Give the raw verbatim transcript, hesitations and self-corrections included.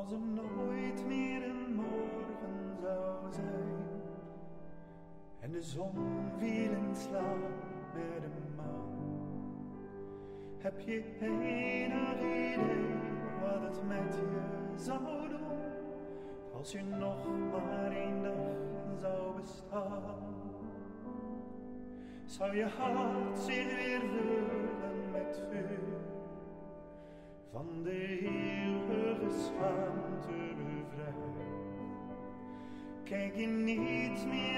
Als er nooit meer een morgen zou zijn en de zon viel in slaap met een maan, heb je enig idee wat het met je zou doen als je nog maar één dag zou bestaan? Zou je hart zich weer vullen met vuur, van de eeuwige schaamte bevrijd? Kijk je niet meer